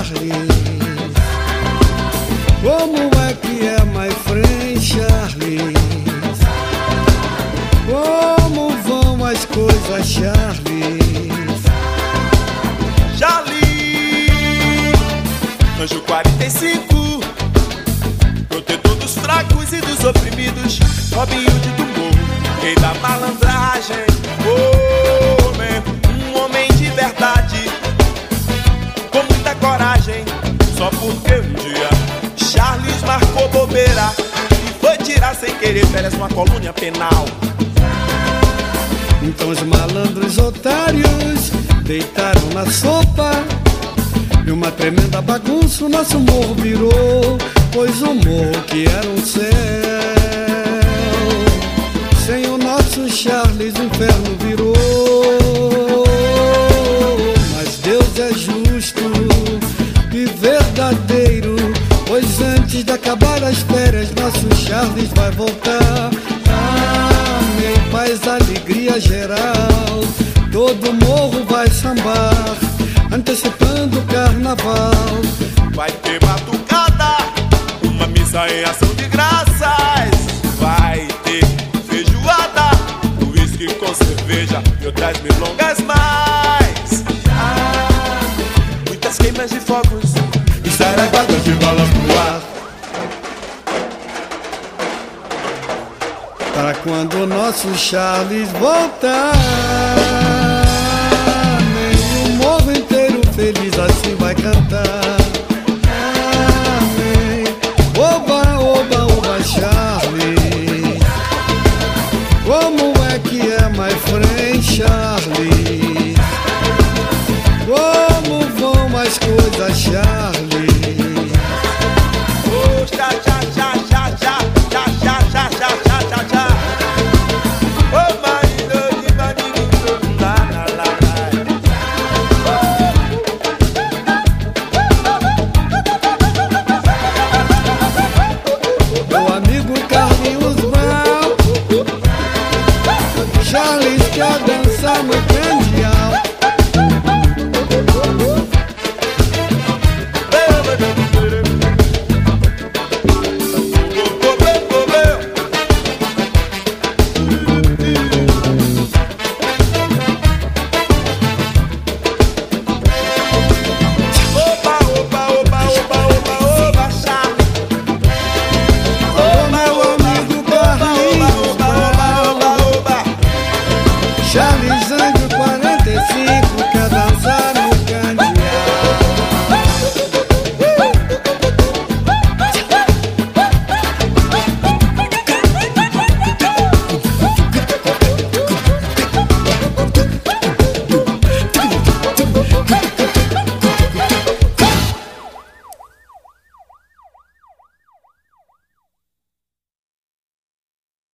Charlie? Como é que é, my friend Charlie? Como vão as coisas, Charlie? Charlie, Anjo 45, protetor dos fracos e dos oprimidos, Robin Hood do morro, rei da malandragem. Um homem de verdade, com muita coragem, só porque um dia Charles marcou bobeira e foi tirar sem querer férias numa colônia penal. Então os malandros otários deitaram na sopa e uma tremenda bagunça o nosso morro virou. Pois o morro que era um céu, sem o nosso Charles o inferno virou. Mas Deus é justo e verdadeiro, pois antes de acabar as férias nosso Charles vai voltar. Amém, paz, alegria geral, todo morro vai sambar, antecipando o carnaval. Vai ter batucada, uma missa em ação de graças. Vai ter feijoada, uísque com cerveja e outras milongas mais. Muitas queimas de fogos e saraguadas de balas pro ar. Para quando o nosso Charles voltar, nem o morro inteiro feliz assim vai cantar. Amém. Oba, oba, oba, Charlie. Como é que é, my friend Charlie? Como vão as coisas, Charlie?